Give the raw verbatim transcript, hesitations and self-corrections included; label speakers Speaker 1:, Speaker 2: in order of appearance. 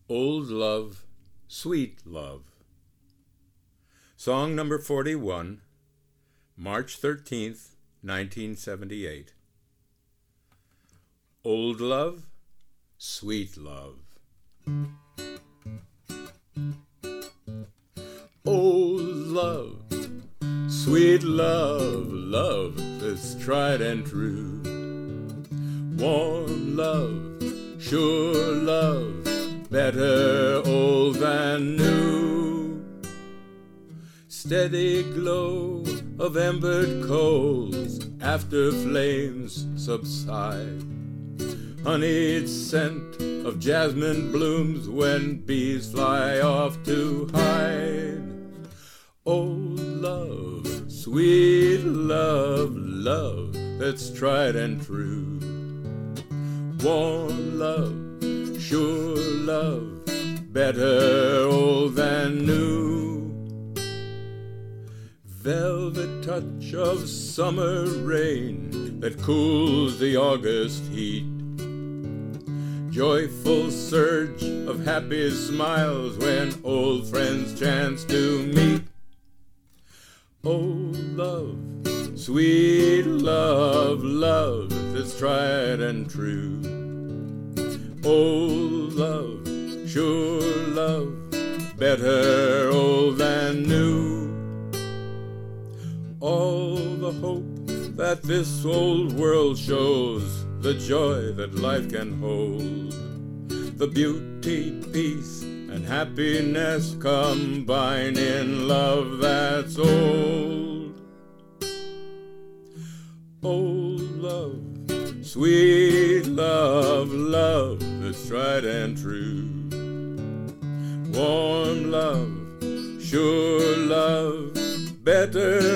Speaker 1: Old Love, Sweet Love. Song number forty-one, March thirteenth, nineteen seventy-eight. Old love, sweet love. Old love, sweet love, love that's tried and true. Warm love, sure love, better old than new. Steady glow of embered coals after flames subside. Honeyed scent of jasmine blooms when bees fly off to hide. Old love, sweet love, love that's tried and true. Warm love, sure love, better old than new. Velvet touch of summer rain that cools the August heat. Joyful surge of happy smiles when old friends chance to meet. Old love, sweet love, love that's tried and true. Old love, sure love, better old than new. All the hope that this old world shows, the joy that life can hold, the beauty, peace, and happiness combine in love that's old. Old love, sweet love, love that's tried and true. Warm love, sure love, better